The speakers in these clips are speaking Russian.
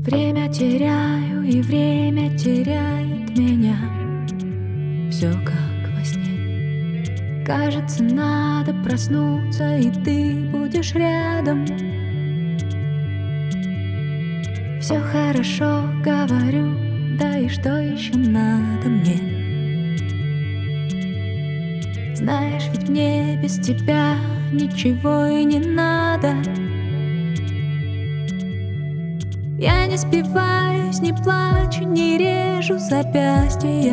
Время теряю, и время теряет меня. Все как во сне. Кажется, надо проснуться, и ты будешь рядом. Все хорошо, говорю, да и что еще надо мне? Знаешь, ведь мне без тебя ничего и не надо. Я не спиваюсь, не плачу, не режу запястья.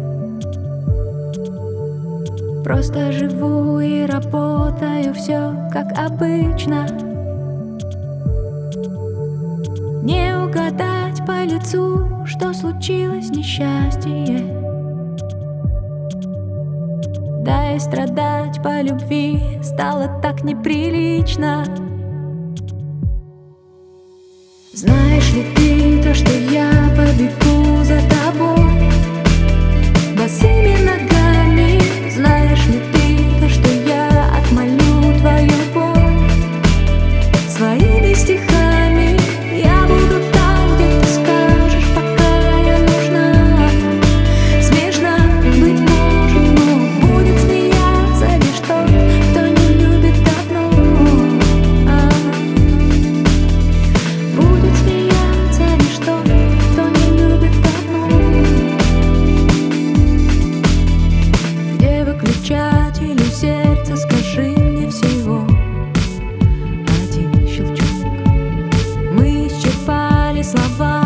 Просто живу и работаю, все как обычно. Не угадать по лицу, что случилось несчастье. Да и страдать по любви стало так неприлично. Знаешь ли ты то, что я побегу за тобой босыми ногами? Знаешь ли ты то, что я отмолю твою боль своими стихами? Я буду там, где ты скажешь, пока я нужна. Смешно, быть может, но будет смеяться лишь тот, кто не любит давно. Будет смеяться лишь тот, кто не любит давно. Где выключатель у сердца, скажи мне всего один щелчок. Мы исчерпали слова.